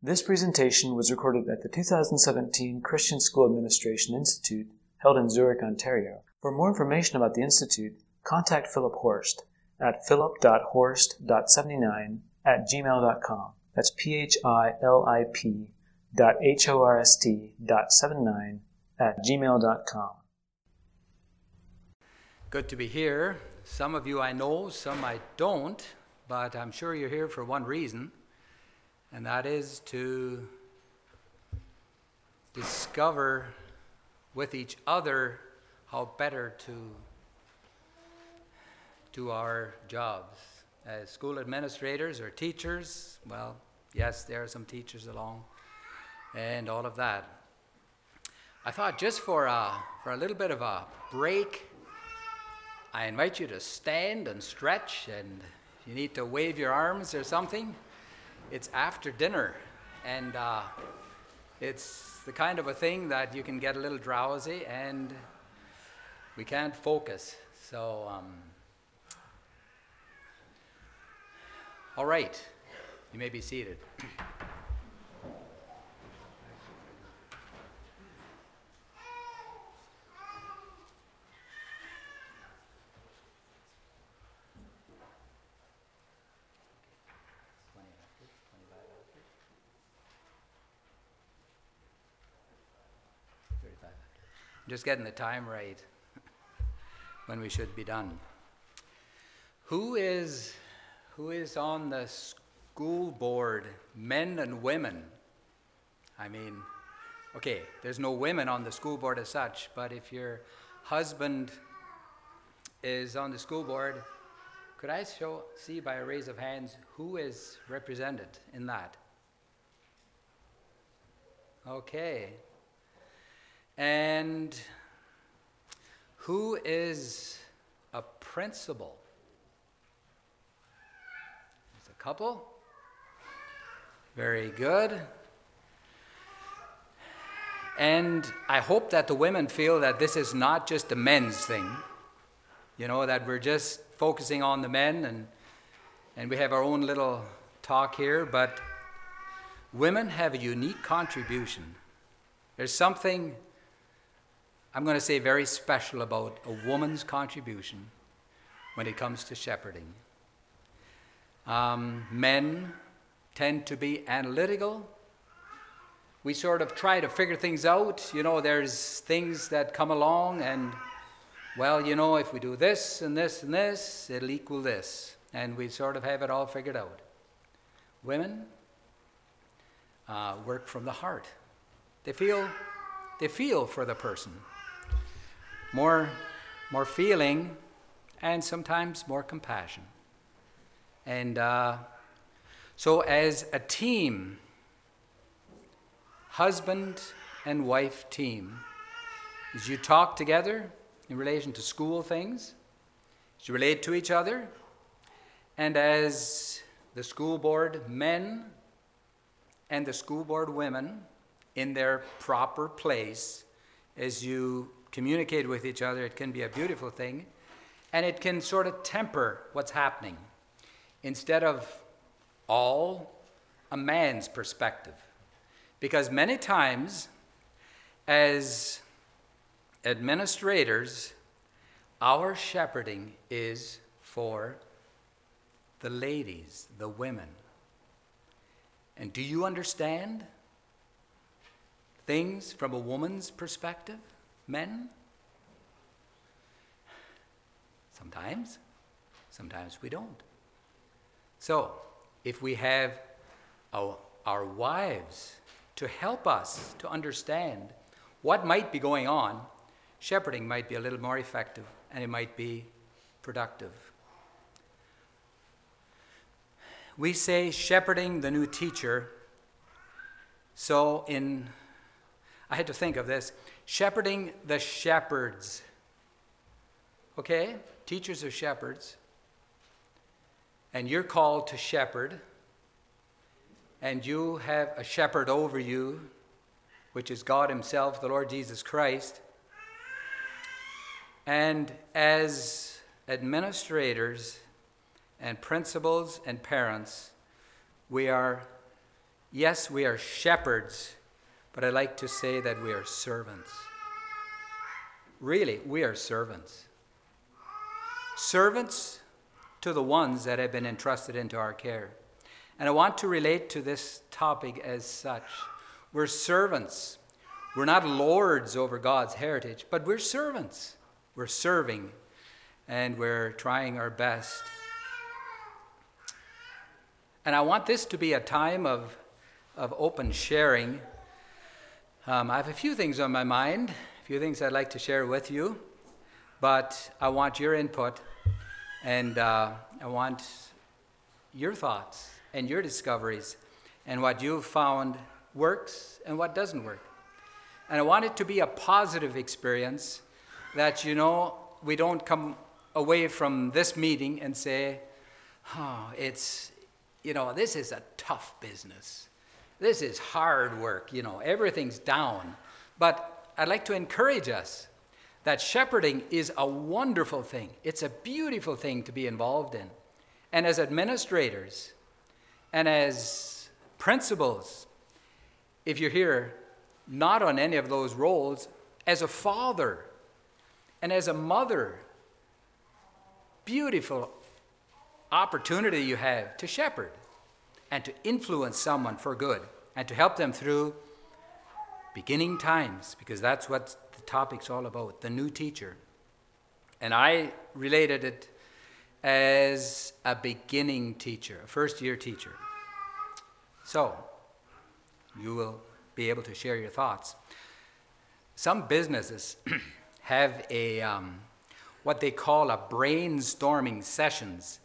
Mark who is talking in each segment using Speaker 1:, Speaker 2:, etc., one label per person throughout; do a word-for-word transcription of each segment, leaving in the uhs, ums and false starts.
Speaker 1: This presentation was recorded at the two thousand seventeen Christian School Administration Institute, held in Zurich, Ontario. For more information about the Institute, contact Philip Horst at philip dot horst dot seventy-nine at gmail dot com. That's P H I L I P dot H O R S T dot seventy-nine at gmail dot com.
Speaker 2: Good to be here. Some of you I know, some I don't, but I'm sure you're here for one reason, and that is to discover with each other how better to do our jobs as school administrators or teachers. Well, yes, there are some teachers along, and all of that. I thought just for a, for a little bit of a break, I invite you to stand and stretch, and if you need to wave your arms or something, it's after dinner, and uh, it's the kind of a thing that you can get a little drowsy and we can't focus. So, um, all right, you may be seated. Just getting the time right when we should be done. Who is who is on the school board, men and women? I mean, okay, there's no women on the school board as such, but if your husband is on the school board, could I show see by a raise of hands who is represented in that? Okay. And who is a principal? There's a couple. Very good. And I hope that the women feel that this is not just a men's thing. You know, that we're just focusing on the men and and we have our own little talk here, but women have a unique contribution. There's something I'm going to say very special about a woman's contribution when it comes to shepherding. Um, men tend to be analytical. We sort of try to figure things out. You know, there's things that come along and, well, you know, if we do this and this and this, it'll equal this. And we sort of have it all figured out. Women uh, work from the heart. They feel, they feel for the person. More, more feeling, and sometimes more compassion. And uh, so as a team, husband and wife team, as you talk together in relation to school things, as you relate to each other, and as the school board men and the school board women in their proper place, as you communicate with each other, it can be a beautiful thing, and it can sort of temper what's happening instead of all a man's perspective. Because many times, as administrators, our shepherding is for the ladies, the women. And do you understand things from a woman's perspective? Men? Sometimes. Sometimes we don't. So, if we have our, our wives to help us to understand what might be going on, shepherding might be a little more effective and it might be productive. We say shepherding the new teacher. So in, I had to think of this, shepherding the shepherds. Okay? Teachers are shepherds. And you're called to shepherd. And you have a shepherd over you, which is God himself, the Lord Jesus Christ. And as administrators and principals and parents, we are Yes, we are shepherds, but I like to say that we are servants. Really, we are servants. Servants to the ones that have been entrusted into our care. And I want to relate to this topic as such. We're servants. We're not lords over God's heritage, but we're servants. We're serving, and we're trying our best. And I want this to be a time of, of open sharing. Um, I have a few things on my mind, a few things I'd like to share with you, but I want your input, and uh, I want your thoughts and your discoveries, and what you've found works and what doesn't work. And I want it to be a positive experience, that, you know, we don't come away from this meeting and say, oh, it's, you know, this is a tough business. This is hard work, you know, everything's down. But I'd like to encourage us that shepherding is a wonderful thing. It's a beautiful thing to be involved in. And as administrators and as principals, if you're here not on any of those roles, as a father and as a mother, beautiful opportunity you have to shepherd and to influence someone for good and to help them through beginning times, because that's what the topic's all about, the new teacher. And I related it as a beginning teacher, a first year teacher. So you will be able to share your thoughts. Some businesses have a um, what they call a brainstorming sessions.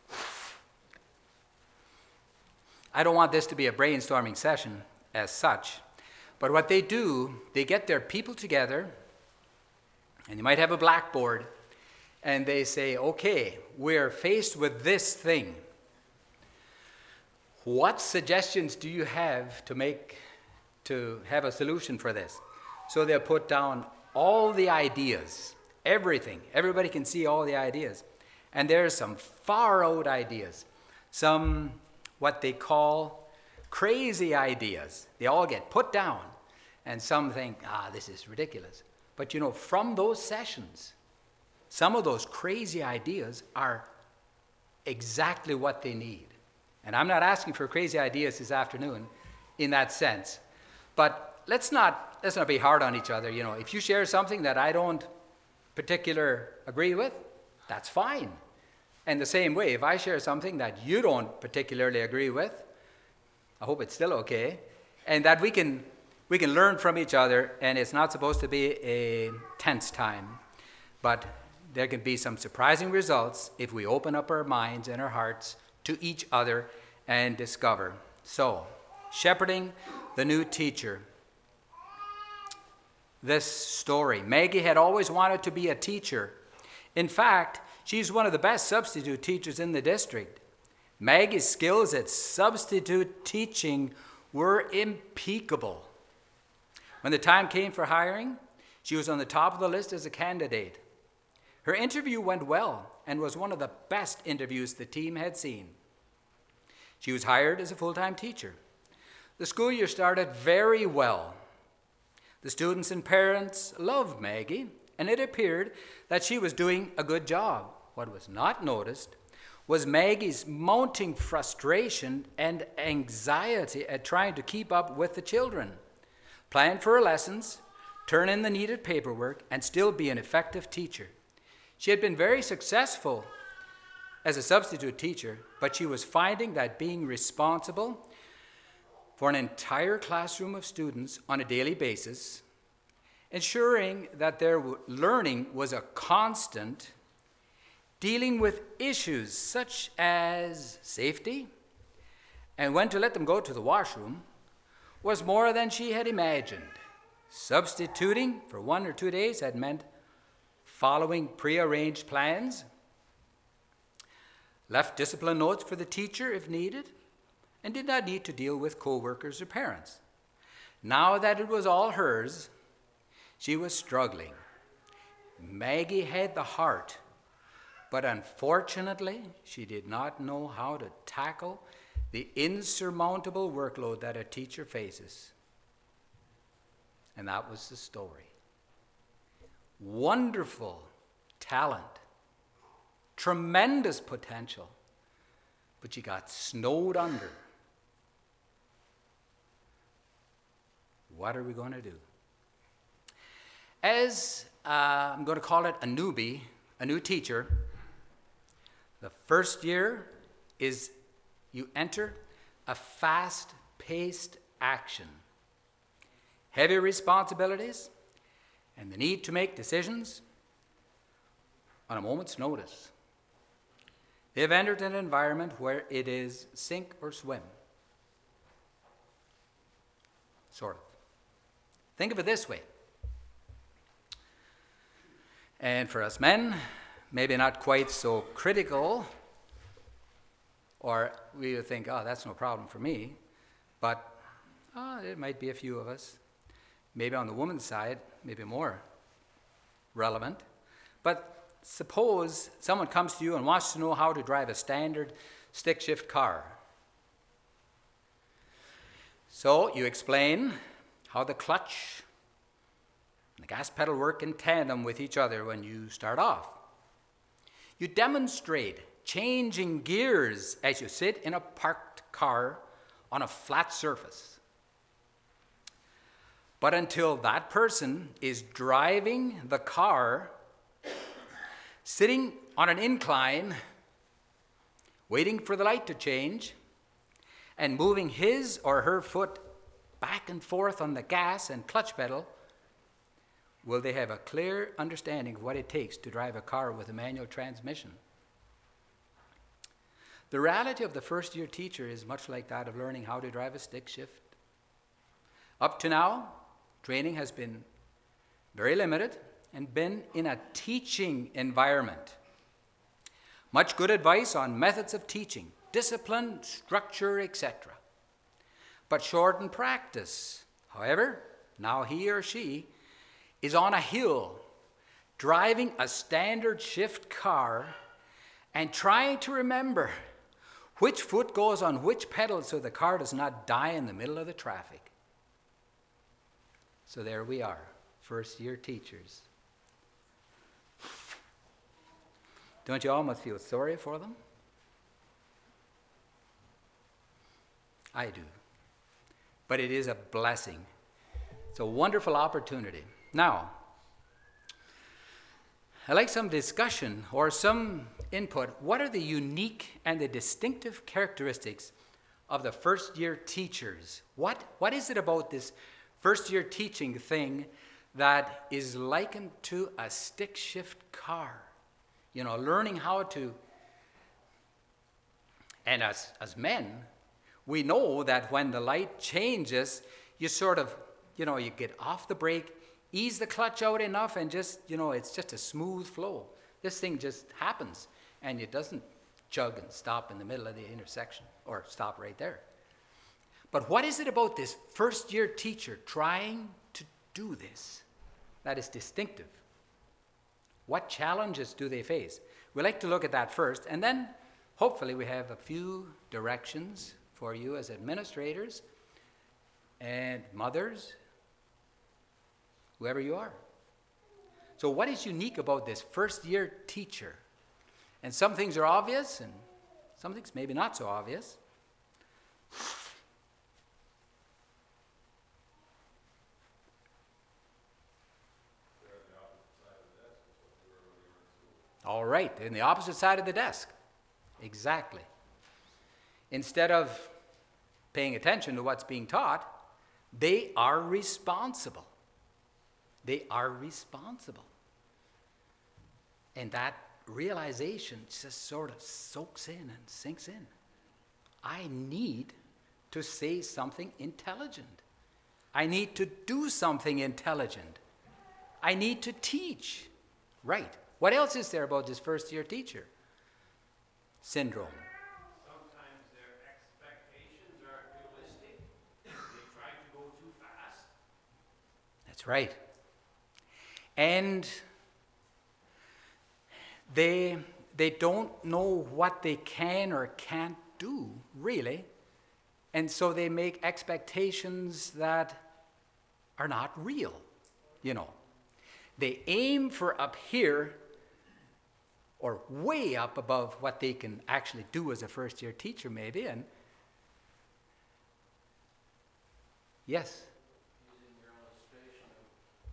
Speaker 2: I don't want this to be a brainstorming session as such, but what they do, they get their people together, and they might have a blackboard, and they say, okay, we're faced with this thing. What suggestions do you have to make, to have a solution for this? So they'll put down all the ideas, everything. Everybody can see all the ideas. And there's some far out ideas, some what they call crazy ideas. They all get put down, and some think, ah, this is ridiculous. But you know, from those sessions, some of those crazy ideas are exactly what they need. And I'm not asking for crazy ideas this afternoon in that sense. But let's not let's not be hard on each other. You know, if you share something that I don't particular agree with, that's fine. And the same way, if I share something that you don't particularly agree with, I hope it's still okay. And that we can we can learn from each other, and it's not supposed to be a tense time. But there can be some surprising results if we open up our minds and our hearts to each other and discover. So, shepherding the new teacher. This story. Maggie had always wanted to be a teacher. In fact, she's one of the best substitute teachers in the district. Maggie's skills at substitute teaching were impeccable. When the time came for hiring, she was on the top of the list as a candidate. Her interview went well and was one of the best interviews the team had seen. She was hired as a full-time teacher. The school year started very well. The students and parents loved Maggie, and it appeared that she was doing a good job. What was not noticed was Maggie's mounting frustration and anxiety at trying to keep up with the children, plan for her lessons, turn in the needed paperwork, and still be an effective teacher. She had been very successful as a substitute teacher, but she was finding that being responsible for an entire classroom of students on a daily basis, ensuring that their learning was a constant, dealing with issues such as safety and when to let them go to the washroom, was more than she had imagined. Substituting for one or two days had meant following prearranged plans, left discipline notes for the teacher if needed, and did not need to deal with co-workers or parents. Now that it was all hers, she was struggling. Maggie had the heart, but unfortunately, she did not know how to tackle the insurmountable workload that a teacher faces. And that was the story. Wonderful talent, tremendous potential, but you got snowed under. What are we going to do? As uh, I'm going to call it a newbie, a new teacher, the first year is you enter a fast-paced action, heavy responsibilities, and the need to make decisions on a moment's notice. They've entered an environment where it is sink or swim. Sort of. Think of it this way. And for us men, maybe not quite so critical, or we would think, oh, that's no problem for me, but oh, it might be a few of us. Maybe on the woman's side, maybe more relevant. But suppose someone comes to you and wants to know how to drive a standard stick shift car. So you explain how the clutch and the gas pedal work in tandem with each other when you start off. You demonstrate changing gears as you sit in a parked car on a flat surface. But until that person is driving the car, sitting on an incline, waiting for the light to change, and moving his or her foot back and forth on the gas and clutch pedal, will they have a clear understanding of what it takes to drive a car with a manual transmission? The reality of the first year teacher is much like that of learning how to drive a stick shift. Up to now, training has been very limited and been in a teaching environment. Much good advice on methods of teaching, discipline, structure, et cetera. But short in practice. However, now he or she is on a hill, driving a standard shift car and trying to remember which foot goes on which pedal so the car does not die in the middle of the traffic. So there we are, first year teachers. Don't you almost feel sorry for them? I do. But it is a blessing. It's a wonderful opportunity. Now, I'd like some discussion or some input. What are the unique and the distinctive characteristics of the first year teachers? What, what is it about this first year teaching thing that is likened to a stick shift car? You know, learning how to, and as, as men, we know that when the light changes, you sort of, you know, you get off the brake, ease the clutch out enough, and just, you know, it's just a smooth flow. This thing just happens, and it doesn't chug and stop in the middle of the intersection, or stop right there. But what is it about this first year teacher trying to do this that is distinctive? What challenges do they face? We'd like to look at that first, and then hopefully we have a few directions for you as administrators and mothers, whoever you are. So what is unique about this first year teacher? And some things are obvious, and some things maybe not so obvious. All right, in the opposite side of the desk. Exactly. Instead of paying attention to what's being taught, they are responsible. They are responsible. And that realization just sort of soaks in and sinks in. I need to say something intelligent. I need to do something intelligent. I need to teach. Right. What else is there about this first year teacher syndrome?
Speaker 3: Sometimes their expectations aren't realistic. They try to go too fast.
Speaker 2: That's right. And they, they don't know what they can or can't do, really. And so they make expectations that are not real, you know. They aim for up here or way up above what they can actually do as a first-year teacher maybe. And yes?
Speaker 3: Using your illustration of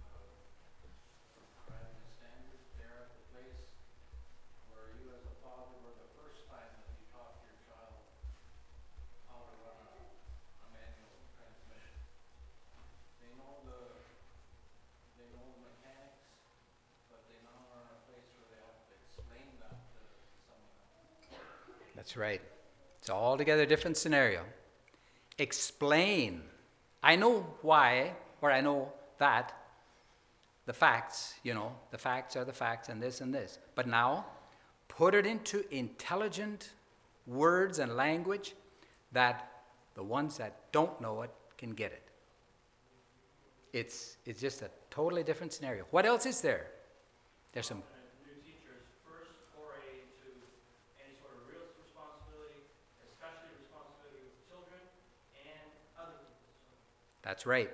Speaker 3: uh, driving the standards there at the place where you as a father were the first time that you taught your child how to run a, a manual transmission. They know the they know the mechanics, but they now are in a place where they have to explain that to someone else.
Speaker 2: That's right. It's an altogether different scenario. Explain. I know why, or I know that, the facts, you know, the facts are the facts and this and this. But now, put it into intelligent words and language that the ones that don't know it can get it. It's, it's just a totally different scenario. What else is there? There's some...
Speaker 3: New teachers' first foray into any sort of real responsibility, especially responsibility with children and other people's children.
Speaker 2: That's right.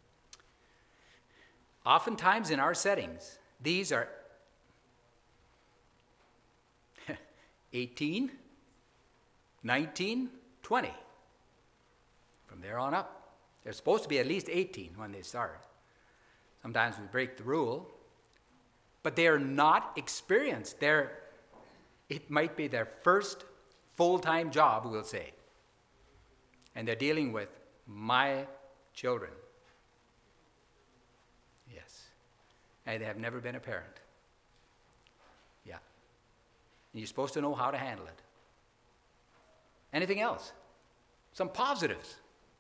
Speaker 2: Oftentimes in our settings, these are eighteen, nineteen, twenty. From there on up. They're supposed to be at least eighteen when they start. Sometimes we break the rule. But they are not experienced. They're, it might be their first full-time job, we'll say. And they're dealing with my children. Yes. And they have never been a parent. Yeah. And you're supposed to know how to handle it. Anything else? Some positives.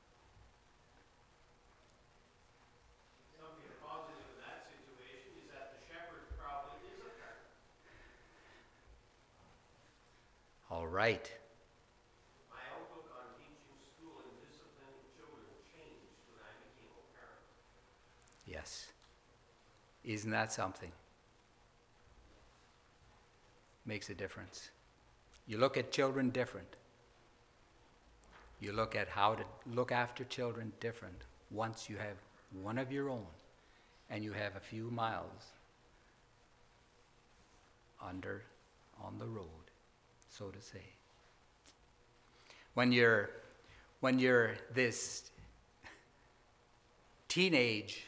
Speaker 3: Something positive in that situation is that the shepherd probably is a parent.
Speaker 2: All right.
Speaker 3: My outlook on teaching school and disciplining children changed when I became a parent.
Speaker 2: Yes. Isn't that something? Makes a difference. You look at children different. You look at how to look after children different once you have one of your own and you have a few miles under on the road, so to say. When you're when you're this teenage,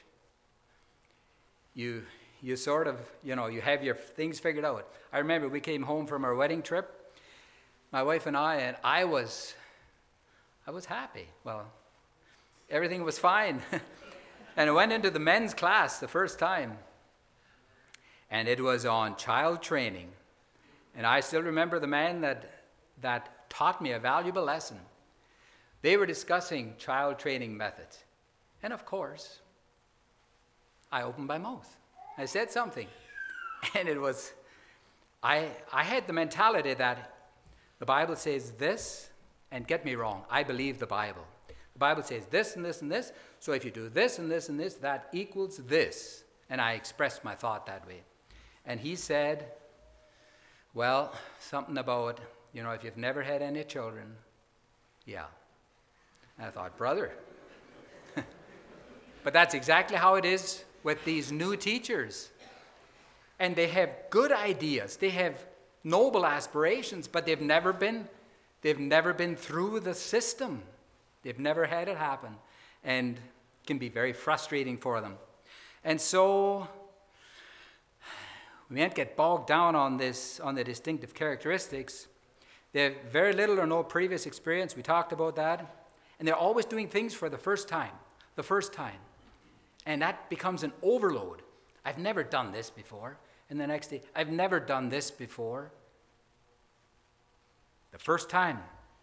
Speaker 2: you you sort of, you know, you have your things figured out. I remember we came home from our wedding trip, my wife and I, and I was I was happy. Well, everything was fine. And I went into the men's class the first time, and it was on child training. And I still remember the man that that taught me a valuable lesson. They were discussing child training methods. And of course, I opened my mouth. I said something. And it was, I, I had the mentality that the Bible says this, and get me wrong, I believe the Bible. The Bible says this and this and this, so if you do this and this and this, that equals this. And I expressed my thought that way. And he said, well, something about, you know, if you've never had any children, yeah. And I thought, brother. But that's exactly how it is with these new teachers. And they have good ideas. They have noble aspirations, but they've never been, they've never been through the system. They've never had it happen. And it can be very frustrating for them. And so we can't get bogged down on this, on the distinctive characteristics. They have very little or no previous experience. We talked about that. And they're always doing things for the first time, the first time. And that becomes an overload. I've never done this before. And the next day, I've never done this before. The first time.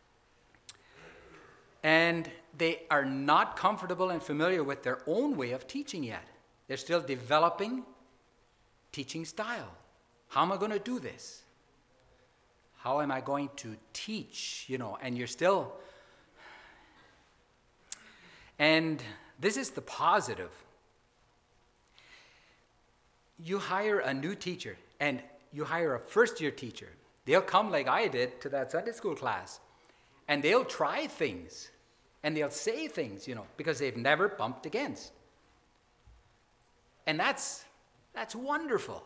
Speaker 2: And they are not comfortable and familiar with their own way of teaching yet. They're still developing teaching style. How am I going to do this? How am I going to teach? You know, and you're still... And this is the positive. You hire a new teacher, and you hire a first-year teacher. They'll come like I did to that Sunday school class, and they'll try things. And they'll say things, you know, because they've never bumped against. And that's, that's wonderful.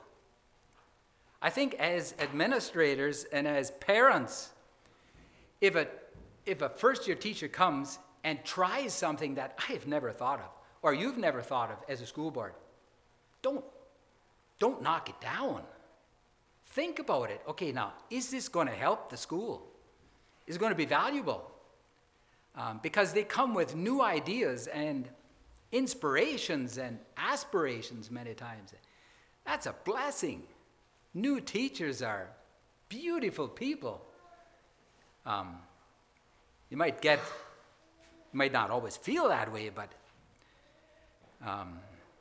Speaker 2: I think as administrators and as parents, if a, if a first-year teacher comes and tries something that I have never thought of, or you've never thought of as a school board, don't, don't knock it down. Think about it. Okay, now, is this going to help the school? Is it going to be valuable? Um, because they come with new ideas and inspirations and aspirations many times. That's a blessing. New teachers are beautiful people. Um, you might get, you might not always feel that way, but um,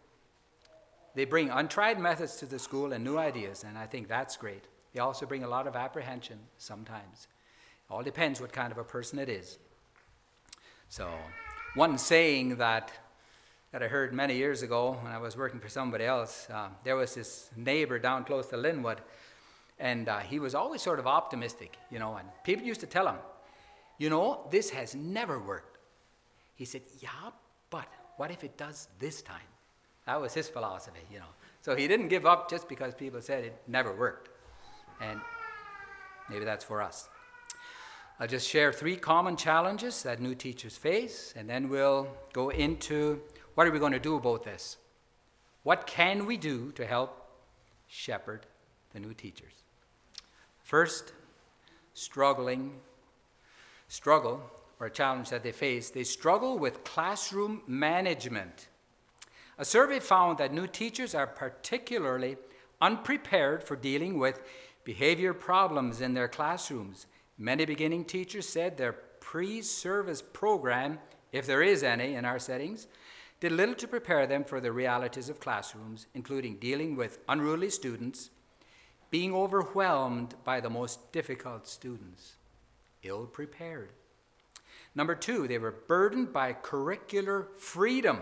Speaker 2: they bring untried methods to the school and new ideas, and I think that's great. They also bring a lot of apprehension sometimes. It all depends what kind of a person it is. So, one saying that that I heard many years ago when I was working for somebody else, uh, there was this neighbor down close to Linwood, and uh, he was always sort of optimistic, you know, and people used to tell him, you know, this has never worked. He said, yeah, but what if it does this time? That was his philosophy, you know. So he didn't give up just because people said it never worked. And maybe that's for us. I'll just share three common challenges that new teachers face, and then we'll go into what are we going to do about this? What can we do to help shepherd the new teachers? First, struggling, struggle, or a challenge that they face, they struggle with classroom management. A survey found that new teachers are particularly unprepared for dealing with behavior problems in their classrooms. Many beginning teachers said their pre-service program, if there is any in our settings, did little to prepare them for the realities of classrooms, including dealing with unruly students, being overwhelmed by the most difficult students, ill-prepared. Number two, they were burdened by curricular freedom.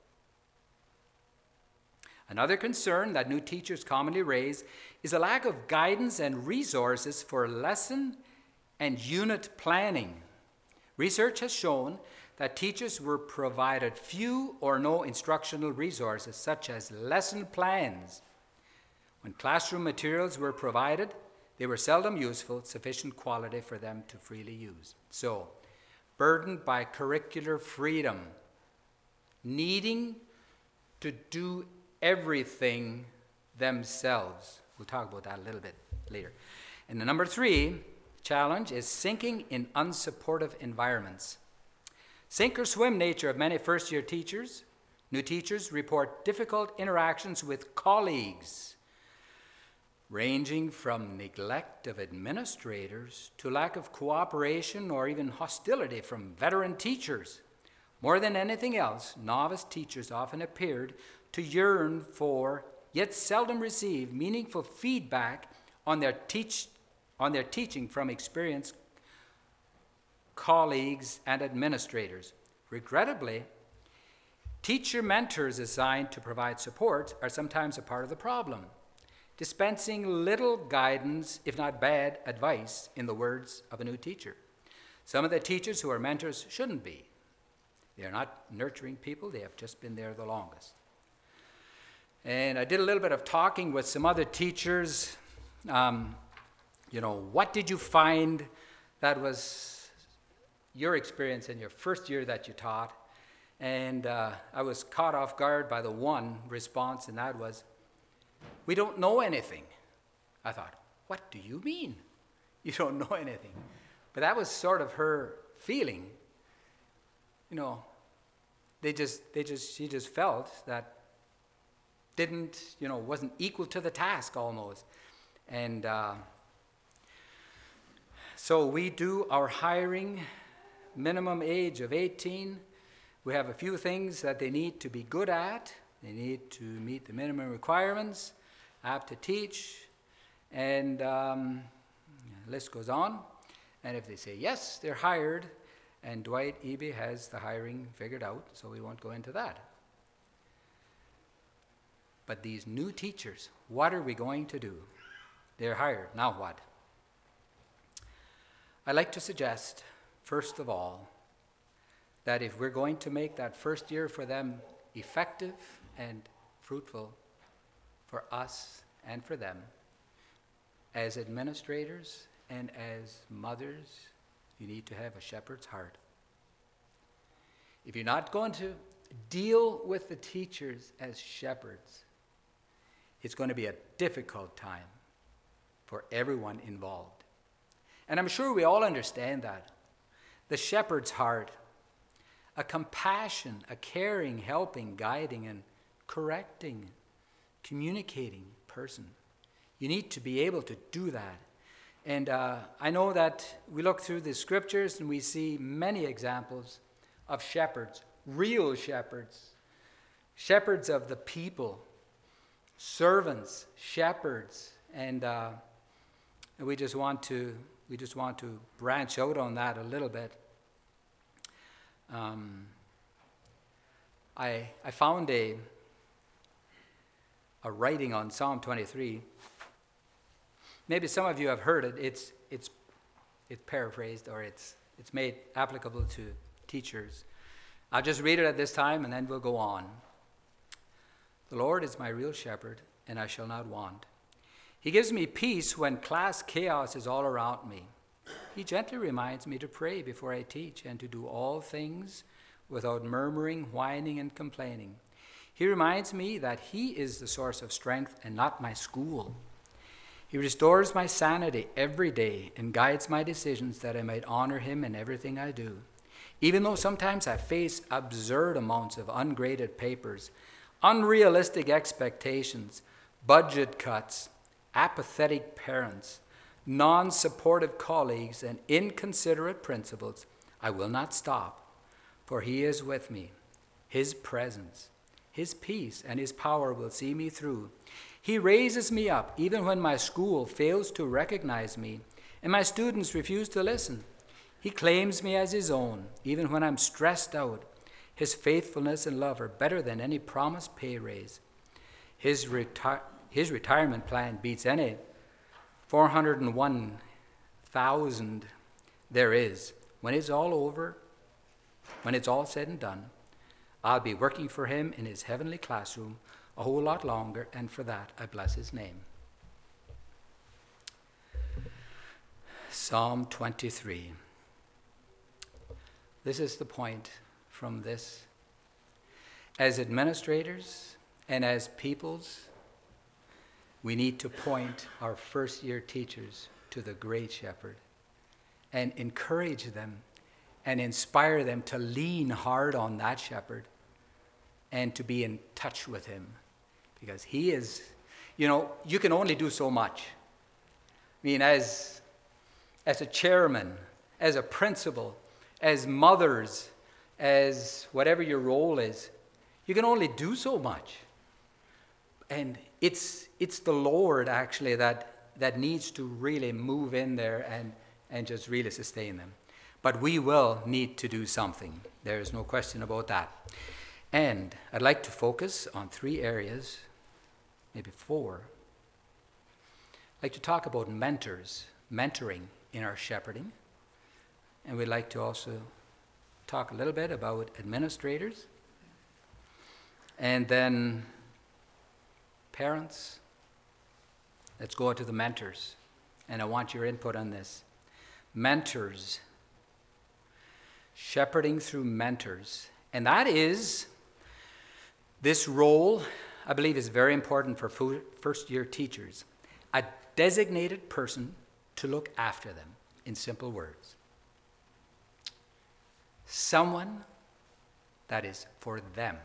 Speaker 2: Another concern that new teachers commonly raise is a lack of guidance and resources for lesson and unit planning. Research has shown that teachers were provided few or no instructional resources, such as lesson plans. When classroom materials were provided, they were seldom useful, sufficient quality for them to freely use. So, burdened by curricular freedom, needing to do everything themselves. We'll talk about that a little bit later. And the number three challenge is sinking in unsupportive environments. Sink or swim nature of many first-year teachers. New teachers report difficult interactions with colleagues, ranging from neglect of administrators to lack of cooperation or even hostility from veteran teachers. More than anything else, novice teachers often appeared to yearn for, yet seldom receive, meaningful feedback on their, teach, on their teaching from experienced colleagues and administrators. Regrettably, teacher mentors assigned to provide support are sometimes a part of the problem, dispensing little guidance, if not bad advice, in the words of a new teacher. Some of the teachers who are mentors shouldn't be. They are not nurturing people, they have just been there the longest. And I did a little bit of talking with some other teachers. Um, you know, what did you find that was your experience in your first year that you taught? And uh, I was caught off guard by the one response, and that was, we don't know anything. I thought, what do you mean? You don't know anything? But that was sort of her feeling. You know, they just, they just, she just felt that didn't, you know, wasn't equal to the task almost. And uh, so we do our hiring, minimum age of eighteen. We have a few things that they need to be good at. They need to meet the minimum requirements, apt to teach, and um, the list goes on. And if they say yes, they're hired, and Dwight Eby has the hiring figured out, so we won't go into that. But these new teachers, what are we going to do? They're hired, now what? I'd like to suggest, first of all, that if we're going to make that first year for them effective and fruitful for us and for them, as administrators and as mothers, you need to have a shepherd's heart. If you're not going to deal with the teachers as shepherds, it's going to be a difficult time for everyone involved. And I'm sure we all understand that. The shepherd's heart, a compassion, a caring, helping, guiding, and correcting, communicating person. You need to be able to do that. And uh, I know that we look through the scriptures and we see many examples of shepherds, real shepherds, shepherds of the people, servants, shepherds, and uh, we just want to we just want to branch out on that a little bit. Um, I I found a a writing on Psalm twenty-three. Maybe some of you have heard it. It's it's it's paraphrased or it's it's made applicable to teachers. I'll just read it at this time and then we'll go on. The Lord is my real shepherd, and I shall not want. He gives me peace when class chaos is all around me. He gently reminds me to pray before I teach and to do all things without murmuring, whining, and complaining. He reminds me that he is the source of strength and not my school. He restores my sanity every day and guides my decisions that I might honor him in everything I do. Even though sometimes I face absurd amounts of ungraded papers, unrealistic expectations, budget cuts, apathetic parents, non-supportive colleagues, and inconsiderate principals, I will not stop, for he is with me. His presence, his peace, and his power will see me through. He raises me up even when my school fails to recognize me and my students refuse to listen. He claims me as his own even when I'm stressed out. His faithfulness and love are better than any promised pay raise. His, reti- his retirement plan beats any four hundred one thousand there is. When it's all over, when it's all said and done, I'll be working for him in his heavenly classroom a whole lot longer, and for that I bless his name. Psalm twenty-three. This is the point from this. As administrators and as peoples, we need to point our first year teachers to the great shepherd and encourage them and inspire them to lean hard on that shepherd and to be in touch with him. Because he is, you know, you can only do so much. I mean, as, as a chairman, as a principal, as mothers, as whatever your role is, you can only do so much. And it's it's the Lord, actually, that, that needs to really move in there and, and just really sustain them. But we will need to do something. There is no question about that. And I'd like to focus on three areas, maybe four. I'd like to talk about mentors, mentoring in our shepherding. And we'd like to also talk a little bit about administrators. And then parents. Let's go to the mentors. And I want your input on this. Mentors. Shepherding through mentors. And that is, this role, I believe, is very important for first-year teachers. A designated person to look after them, in simple words. Someone that is for them.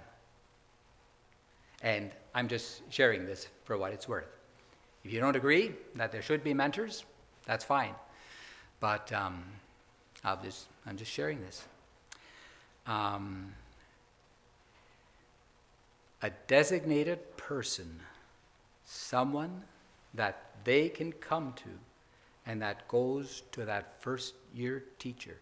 Speaker 2: And I'm just sharing this for what it's worth. If you don't agree that there should be mentors, that's fine. But um, I'll just, I'm just sharing this. Um, a designated person, someone that they can come to and that goes to that first year teacher.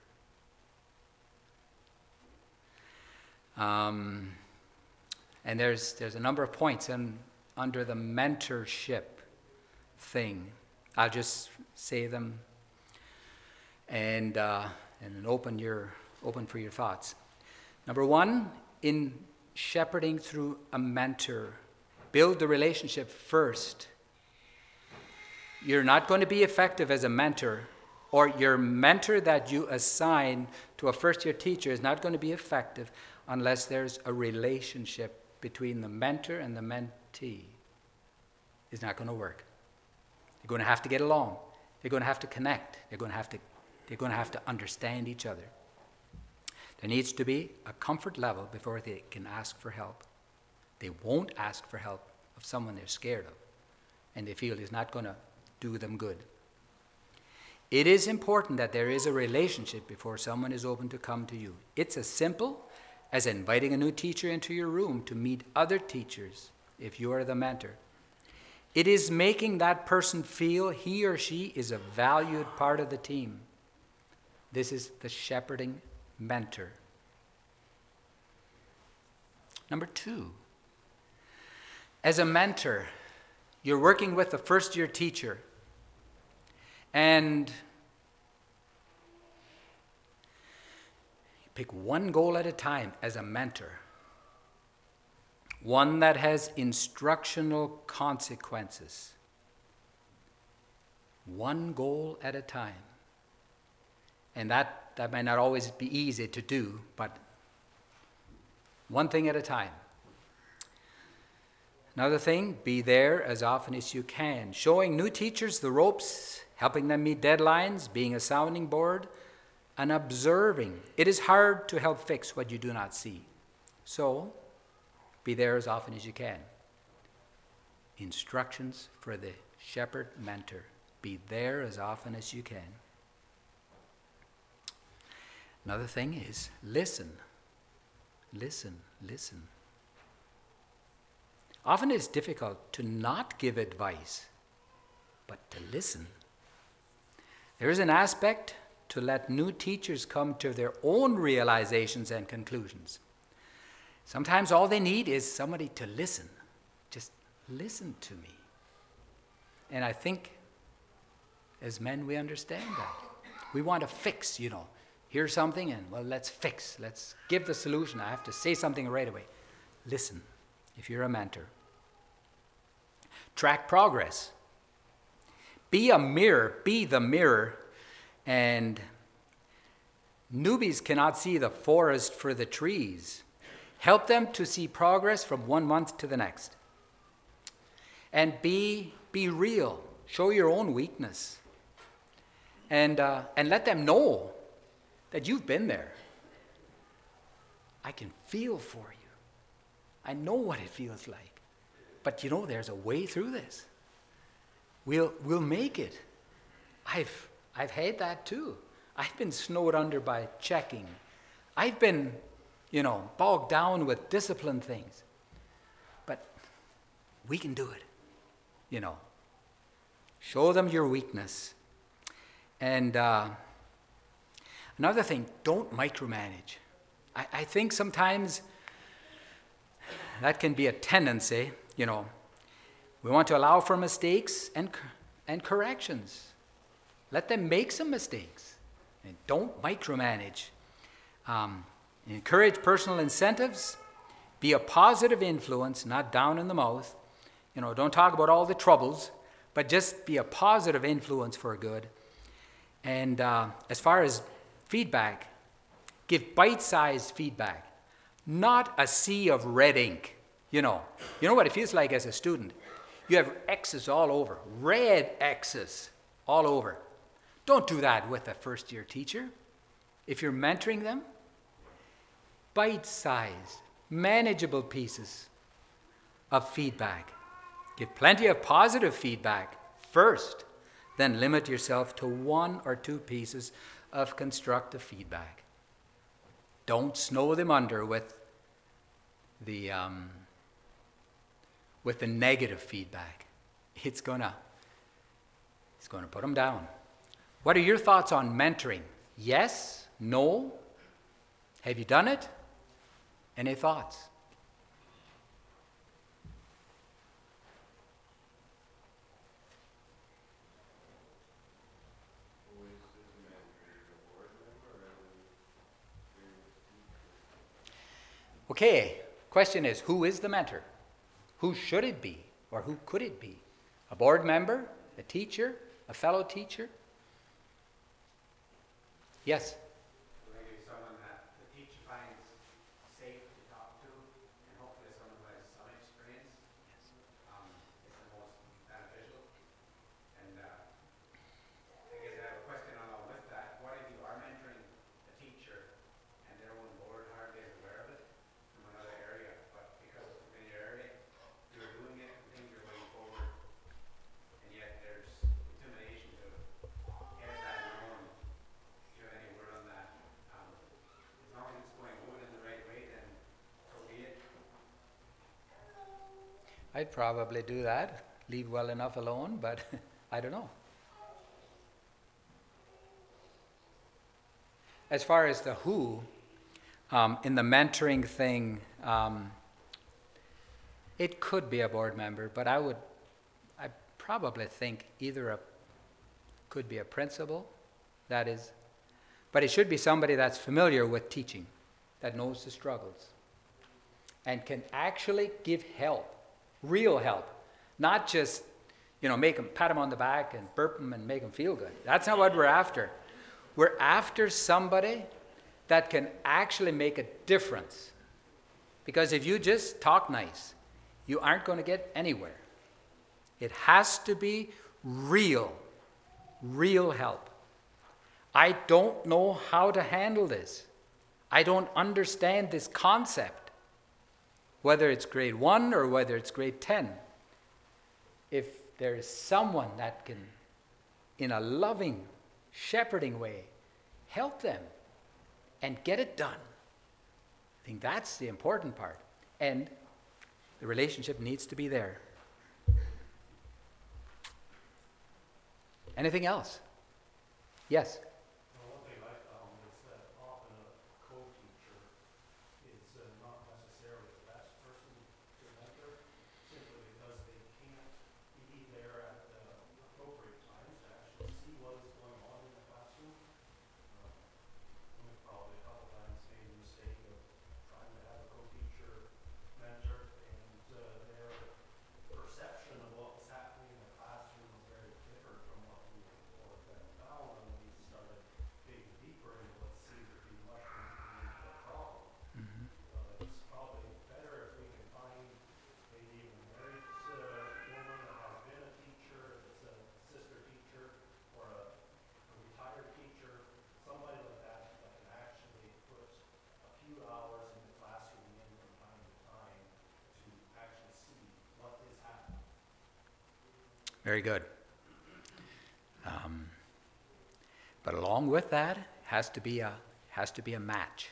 Speaker 2: Um, and there's there's a number of points in, under the mentorship thing. I'll just say them and uh, and open your open for your thoughts. Number one, in shepherding through a mentor, build the relationship first. You're not going to be effective as a mentor, or your mentor that you assign to a first-year teacher is not going to be effective unless there's a relationship between the mentor and the mentee. It's not going to work. They're going to have to get along. They're going to have to connect. They're going to have to, they're going to have to understand each other. There needs to be a comfort level before they can ask for help. They won't ask for help of someone they're scared of and they feel is not going to do them good. It is important that there is a relationship before someone is open to come to you. It's as simple as inviting a new teacher into your room to meet other teachers if you are the mentor. It is making that person feel he or she is a valued part of the team. This is the shepherding mentor. Number two, as a mentor, you're working with a first-year teacher, and you pick one goal at a time as a mentor, one that has instructional consequences. One goal at a time. And that, that might not always be easy to do, but one thing at a time. Another thing, be there as often as you can, showing new teachers the ropes, helping them meet deadlines, being a sounding board, and observing. It is hard to help fix what you do not see. So, be there as often as you can. Instructions for the shepherd mentor. Be there as often as you can. Another thing is listen. Listen, listen. Often it's difficult to not give advice, but to listen. There is an aspect to let new teachers come to their own realizations and conclusions. Sometimes all they need is somebody to listen. Just listen to me. And I think as men we understand that. We want to fix, you know. Hear something and, well, let's fix. Let's give the solution. I have to say something right away. Listen, if you're a mentor. Track progress. Be a mirror. Be the mirror. And newbies cannot see the forest for the trees. Help them to see progress from one month to the next. And be, be real. Show your own weakness. And, uh, and let them know that you've been there. I can feel for you. I know what it feels like. But you know, there's a way through this. We'll, we'll make it. I've, I've had that too. I've been snowed under by checking. I've been, you know, bogged down with discipline things. But we can do it, you know. Show them your weakness. And uh, another thing, don't micromanage. I, I think sometimes that can be a tendency, you know. We want to allow for mistakes and, and corrections. Let them make some mistakes. And don't micromanage. Um, encourage personal incentives. Be a positive influence, not down in the mouth. You know, don't talk about all the troubles, but just be a positive influence for good. And uh, as far as feedback, give bite-sized feedback, not a sea of red ink. You know, you know what it feels like as a student? You have X's all over, red X's all over. Don't do that with a first-year teacher. If you're mentoring them, bite-sized, manageable pieces of feedback. Give plenty of positive feedback first, then limit yourself to one or two pieces of constructive feedback. Don't snow them under with the um, with the negative feedback. It's gonna it's gonna put them down. What are your thoughts on mentoring? Yes? No? Have you done it? Any thoughts? Okay, question is, who is the mentor? Who should it be? Or who could it be? A board member? A teacher? A fellow teacher? Yes?
Speaker 4: Maybe someone that the teacher finds safe to talk to, and hopefully someone who has some experience um, is the most beneficial. And uh, I guess I have a question along with that. What if you are mentoring a teacher and their own board hardly is aware of it from another area, but because of familiarity, you're doing it and things are going forward, and yet there's intimidation to get that known. Do you have any word on that? Um, as long as it's going moving in the right way, then so be it.
Speaker 2: I'd probably do that. Leave well enough alone, but I don't know. As far as the who, um, in the mentoring thing, um, it could be a board member, but I would, I probably think either a, could be a principal, that is, but it should be somebody that's familiar with teaching, that knows the struggles, and can actually give help, real help, not just, you know, make them, pat them on the back and burp them and make them feel good. That's not what we're after. We're after somebody that can actually make a difference. Because if you just talk nice, you aren't going to get anywhere. It has to be real, real help. I don't know how to handle this. I don't understand this concept, whether it's grade one or whether it's grade ten. If there is someone that can, in a loving, shepherding way, help them and get it done, I think that's the important part. And the relationship needs to be there. Anything else? Yes?
Speaker 5: Well, one thing I found is that often a co-teacher is uh, not necessarily the best person to mentor, simply because they can't be there at the appropriate times to actually see what is going on in the classroom. Uh, We've probably a couple times made the mistake of trying to have a co-teacher mentor, and uh, their perception of what was happening in the classroom was very different from what we had then found when we started digging deeper into what seemed to be mushrooms into a problem.
Speaker 2: Mm-hmm.
Speaker 5: Uh, it's probably better if we can find maybe a married uh, woman that has been a teacher, if it's a sister teacher, or a, a retired teacher, somebody like that that can actually put a few hours in the classroom in from time to time to actually see what is happening.
Speaker 2: Very good. Um, but along with that has to be a has to be a match.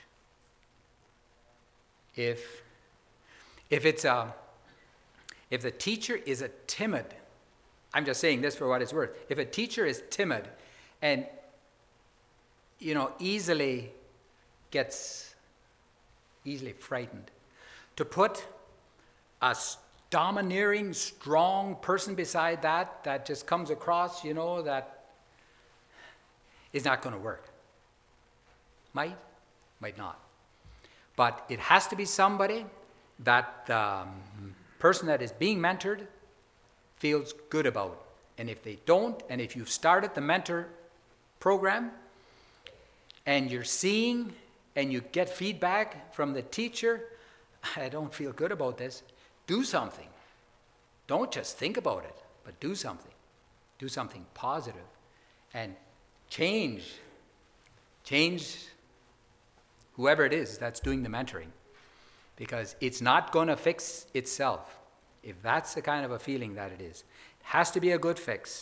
Speaker 2: If if it's a if the teacher is a timid, I'm just saying this for what it's worth. If a teacher is timid and you know easily gets easily frightened, to put a domineering, strong person beside that, that just comes across, you know, that is not going to work. Might, might not. But it has to be somebody that the um, person that is being mentored feels good about. And if they don't, and if you've started the mentor program, and you're seeing and you get feedback from the teacher, I don't feel good about this, do something. Don't just think about it, but do something. Do something positive and change. Change whoever it is that's doing the mentoring, because it's not going to fix itself if that's the kind of a feeling that it is. It has to be a good fix.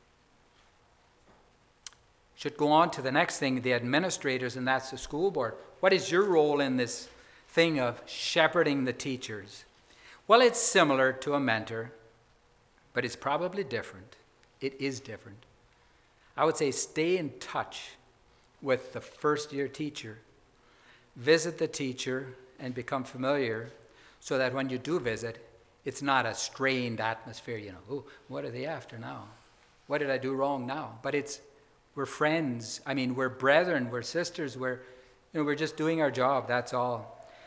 Speaker 2: Should go on to the next thing, the administrators, and that's the school board. What is your role in this thing of shepherding the teachers? Well, it's similar to a mentor, but it's probably different. It is different. I would say stay in touch with the first year teacher. Visit the teacher and become familiar so that when you do visit, it's not a strained atmosphere, you know, oh, what are they after now? What did I do wrong now? But it's, we're friends. I mean, we're brethren, we're sisters, we're, you know, we're just doing our job, that's all.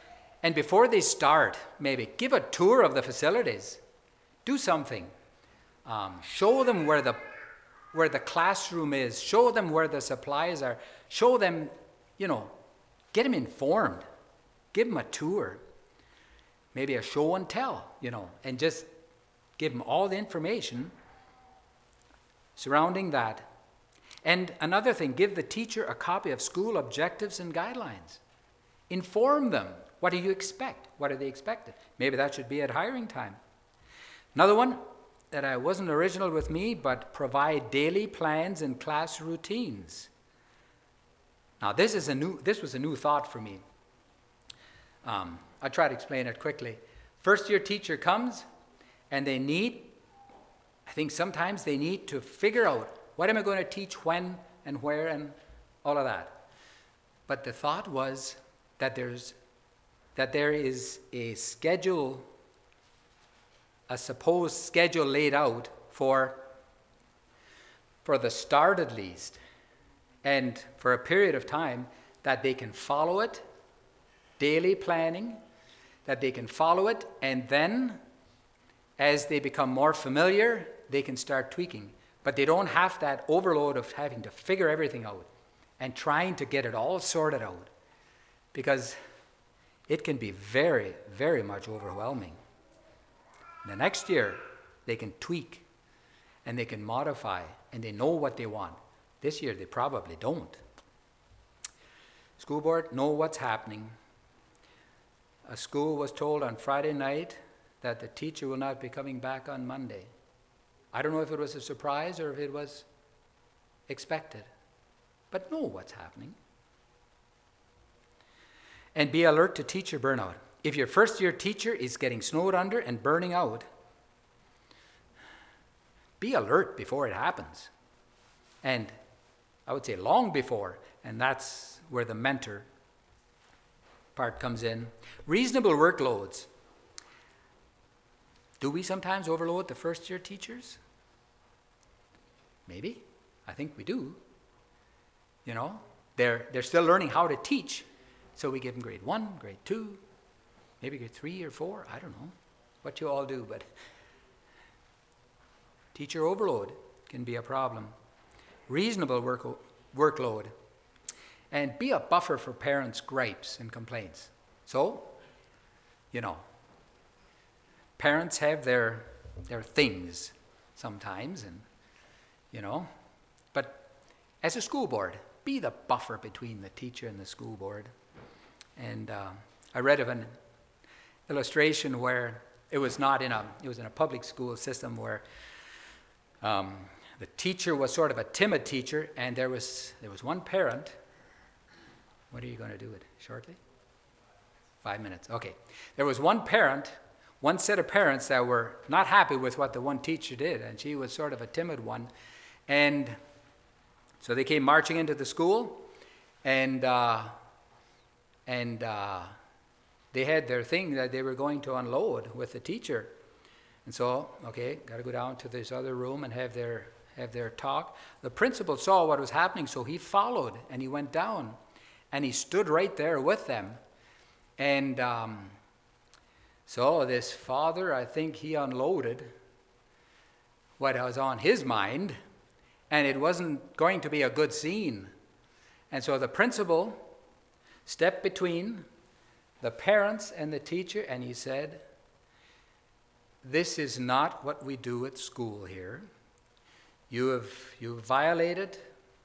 Speaker 2: And before they start, maybe give a tour of the facilities. Do something. Um, show them where the where the classroom is. Show them where the supplies are. Show them, you know, get them informed. Give them a tour. Maybe a show and tell, you know, and just give them all the information surrounding that. And another thing, give the teacher a copy of school objectives and guidelines. Inform them. What do you expect? What are they expected? Maybe that should be at hiring time. Another one that I wasn't original with me, but provide daily plans and class routines. Now this is a new. This was a new thought for me. Um, I'll try to explain it quickly. First year teacher comes, and they need. I think sometimes they need to figure out what am I going to teach, when and where, and all of that. But the thought was that there's that there is a schedule. A supposed schedule laid out for, for the start at least, and for a period of time that they can follow it, daily planning, that they can follow it, and then as they become more familiar, they can start tweaking. But they don't have that overload of having to figure everything out and trying to get it all sorted out, because it can be very, very much overwhelming. The next year, they can tweak and they can modify and they know what they want. This year, they probably don't. School board, know what's happening. A school was told on Friday night that the teacher will not be coming back on Monday. I don't know if it was a surprise or if it was expected, but know what's happening. And be alert to teacher burnout. If your first year teacher is getting snowed under and burning out, be alert before it happens. And I would say long before, and that's where the mentor part comes in. Reasonable workloads. Do we sometimes overload the first year teachers? Maybe. I think we do. You know, they're, they're still learning how to teach. So we give them grade one, grade two, maybe grade three or four, I don't know what you all do, but teacher overload can be a problem. Reasonable work, workload. And be a buffer for parents' gripes and complaints. So, you know, parents have their, their things sometimes, and, you know, but as a school board, be the buffer between the teacher and the school board. And uh, I read of an illustration where it was not in a, it was in a public school system where um, the teacher was sort of a timid teacher, and there was there was one parent. What are you going to do it shortly? Five minutes. Okay. There was one parent, one set of parents that were not happy with what the one teacher did, and she was sort of a timid one. And so they came marching into the school, and uh, and uh, they had their thing that they were going to unload with the teacher. And so, okay, got to go down to this other room and have their have their talk. The principal saw what was happening, so he followed, and he went down, and he stood right there with them. And um, so this father, I think he unloaded what was on his mind, and it wasn't going to be a good scene. And so the principal stepped between the parents and the teacher, and he said, "This is not what we do at school here. You have you've violated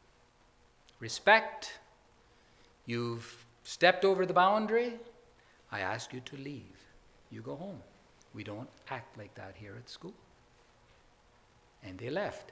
Speaker 2: respect. You've stepped over the boundary. I ask you to leave. You go home. We don't act like that here at school." And they left.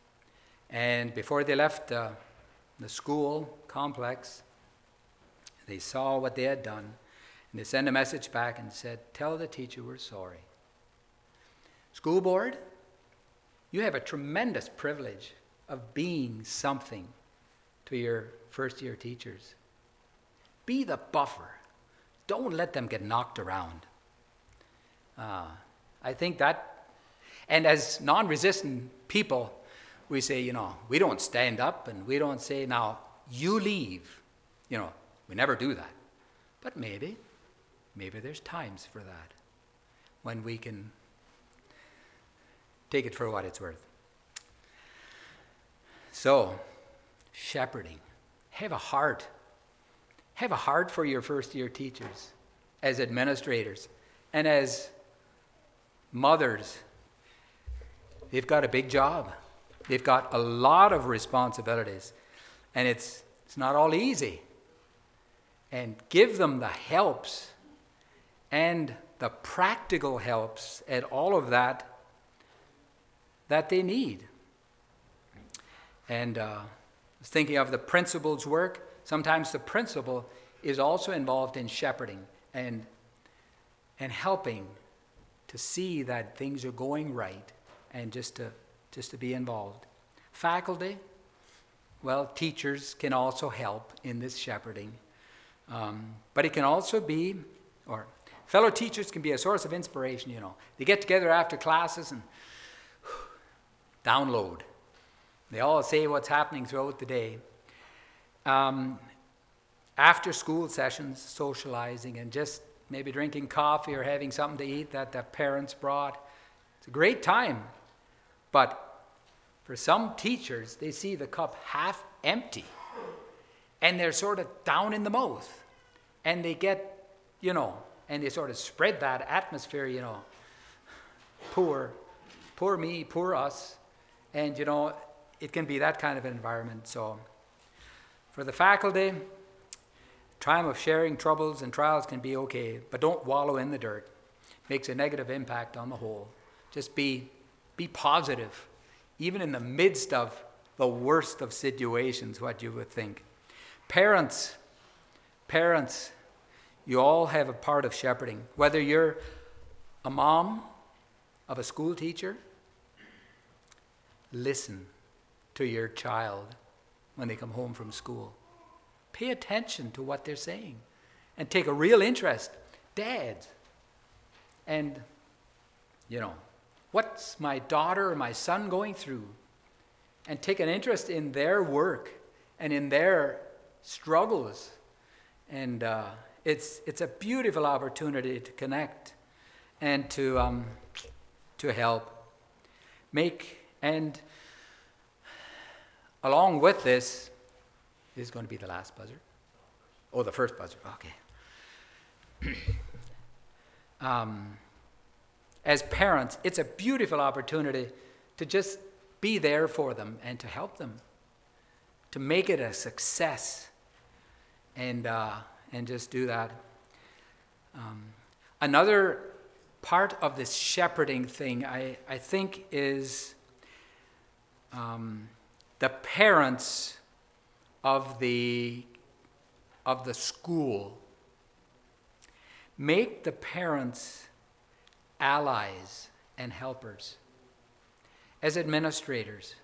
Speaker 2: And before they left uh, the school complex, they saw what they had done, and they sent a message back and said, "Tell the teacher we're sorry." School board, you have a tremendous privilege of being something to your first year teachers. Be the buffer. Don't let them get knocked around. Uh, I think that, and as non-resistant people, we say, you know, we don't stand up and we don't say, now, you leave. You know, we never do that. But maybe, maybe there's times for that when we can take it for what it's worth. So, shepherding. Have a heart. Have a heart for your first year teachers, as administrators, and as mothers. They've got a big job. They've got a lot of responsibilities, and it's it's not all easy. And give them the helps and the practical helps and all of that that they need. And uh, I was thinking of the principal's work. Sometimes the principal is also involved in shepherding and and helping to see that things are going right, and just to just to be involved. Faculty, well, teachers can also help in this shepherding. Um, but it can also be, or fellow teachers can be a source of inspiration, you know. They get together after classes and download. They all say what's happening throughout the day. Um, after school sessions, socializing and just maybe drinking coffee or having something to eat that the parents brought. It's a great time. But for some teachers, they see the cup half empty. And they're sort of down in the mouth. And they get, you know, and they sort of spread that atmosphere, you know. Poor, poor me, poor us. And, you know, it can be that kind of an environment. So for the faculty, time of sharing troubles and trials can be okay, but don't wallow in the dirt. It makes a negative impact on the whole. Just be, be positive, even in the midst of the worst of situations, what you would think. Parents, parents, you all have a part of shepherding. Whether you're a mom of a school teacher, listen to your child when they come home from school. Pay attention to what they're saying and take a real interest. Dads, and, you know, what's my daughter or my son going through? And take an interest in their work and in their struggles. And uh, it's it's a beautiful opportunity to connect and to um, to help. Make, and along with this, this is going to be the last buzzer. Oh, the first buzzer, okay. um, as parents, it's a beautiful opportunity to just be there for them and to help them, to make it a success, and uh, and just do that. Um, another part of this shepherding thing, I, I think, is um, the parents of the of the school. Make the parents allies and helpers. As administrators,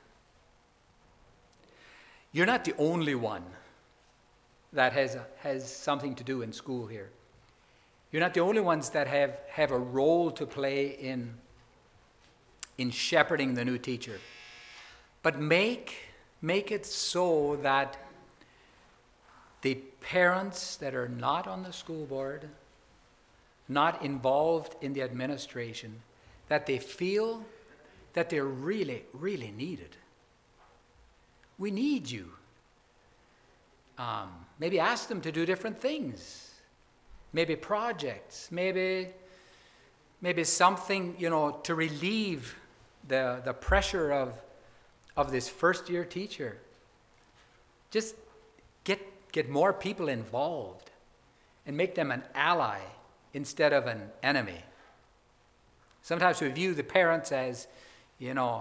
Speaker 2: you're not the only one that has, has something to do in school here. You're not the only ones that have, have a role to play in, in shepherding the new teacher. But make, make it so that the parents that are not on the school board, not involved in the administration, that they feel that they're really, really needed. We need you. Um, maybe ask them to do different things. Maybe projects. Maybe, maybe something, you know, to relieve the, the pressure of, of this first year teacher. Just get, get more people involved and make them an ally instead of an enemy. Sometimes we view the parents as, you know,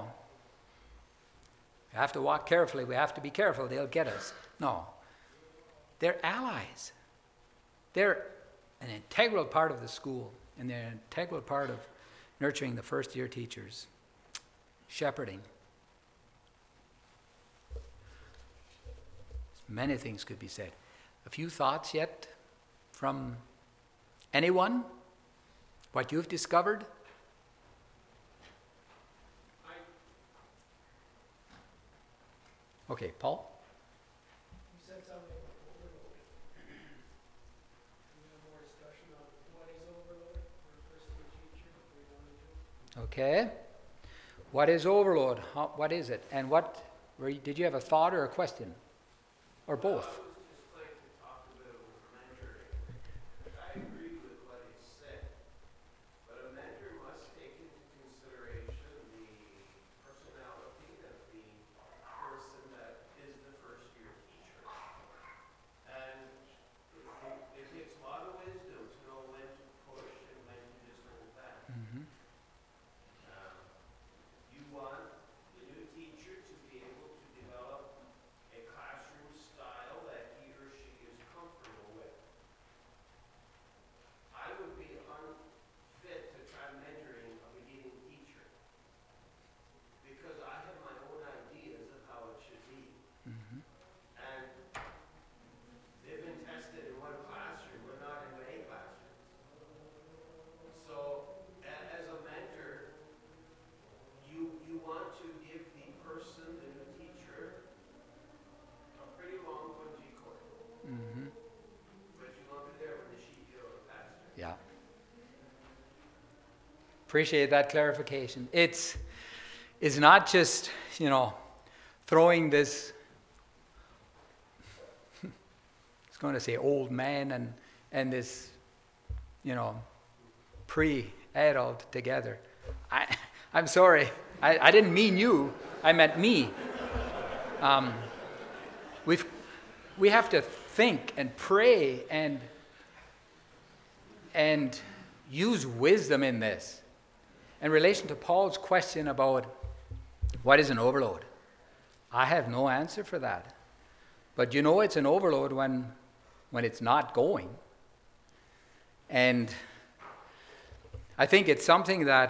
Speaker 2: we have to walk carefully, we have to be careful, they'll get us. No. They're allies. They're an integral part of the school, and they're an integral part of nurturing the first year teachers. Shepherding. Many things could be said. A few thoughts yet from anyone? What you've discovered? Okay, Paul?
Speaker 5: You said something a little, we have more discussion on what
Speaker 2: Okay. What is overload? How, what is it? And what, were you, did you have a thought or a question? Or both?
Speaker 6: I would just like to talk a bit about mentoring. I agree with what he said, but a mentor must take into consideration the personality of the person that is the first year teacher. And it, it takes a lot of wisdom to know when to push and when to just hold back.
Speaker 2: Mm-hmm.
Speaker 6: Um, you want the new teacher to be able to develop a classroom style that he or she is comfortable with. I would be unfit to try mentoring a beginning teacher because I have my own ideas of how it should be.
Speaker 2: Mm-hmm.
Speaker 6: And they've been tested in one classroom, but not in many classrooms. So, a- as a mentor, you you want to give the person, the new teacher, a pretty long bungee cord,
Speaker 2: Mm-hmm.
Speaker 6: but you want to be there when the sheep get over pasture.
Speaker 2: Yeah. Appreciate that clarification. It's, it's not just, you know, throwing this, I was going to say old man and, and this, you know, pre-adult together. I, I'm sorry. I, I didn't mean you. I meant me. Um, we've, we have to think and pray and and use wisdom in this. In relation to Paul's question about what is an overload, I have no answer for that. But you know it's an overload when when it's not going. And I think it's something that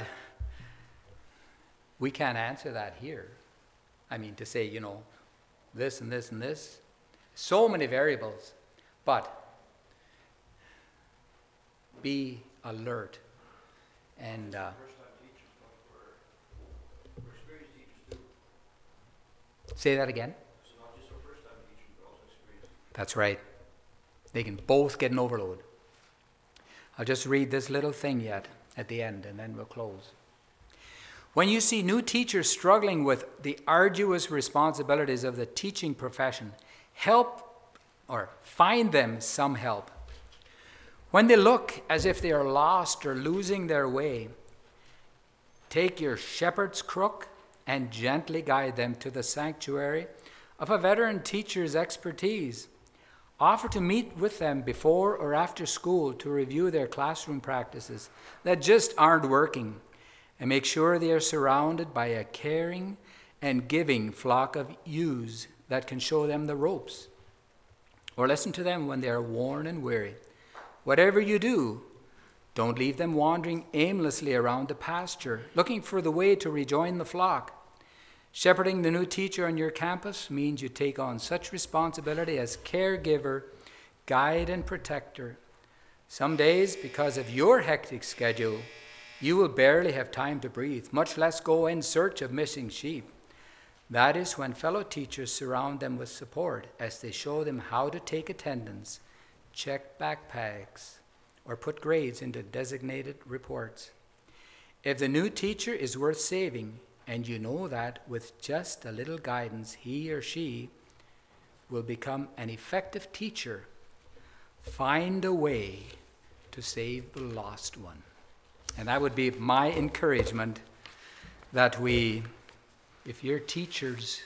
Speaker 2: we can't answer that here. I mean, to say, you know, this and this and this. So many variables. But be alert. And uh,
Speaker 3: First-time teachers, but for, for experienced teachers too.
Speaker 2: say that again.
Speaker 3: It's not just for first-time teachers, but also experienced teachers.
Speaker 2: That's right. They can both get an overload. I'll just read this little thing yet at the end, and then we'll close. When you see new teachers struggling with the arduous responsibilities of the teaching profession, help or find them some help. When they look as if they are lost or losing their way, take your shepherd's crook and gently guide them to the sanctuary of a veteran teacher's expertise. Offer to meet with them before or after school to review their classroom practices that just aren't working, and make sure they are surrounded by a caring and giving flock of ewes that can show them the ropes. Or listen to them when they are worn and weary. Whatever you do, don't leave them wandering aimlessly around the pasture, looking for the way to rejoin the flock. Shepherding the new teacher on your campus means you take on such responsibility as caregiver, guide, and protector. Some days, because of your hectic schedule, you will barely have time to breathe, much less go in search of missing sheep. That is when fellow teachers surround them with support as they show them how to take attendance, check backpacks, or put grades into designated reports. If the new teacher is worth saving, and you know that with just a little guidance, he or she will become an effective teacher, find a way to save the lost one. And that would be my encouragement, that we, if your teachers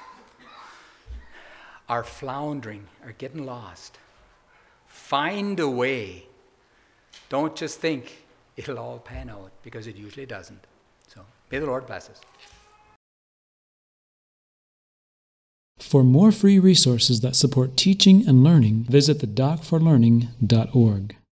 Speaker 2: are floundering, are getting lost, find a way. Don't just think it'll all pan out, because it usually doesn't. So may the Lord bless us.
Speaker 1: For more free resources that support teaching and learning, visit the doc for learning dot org.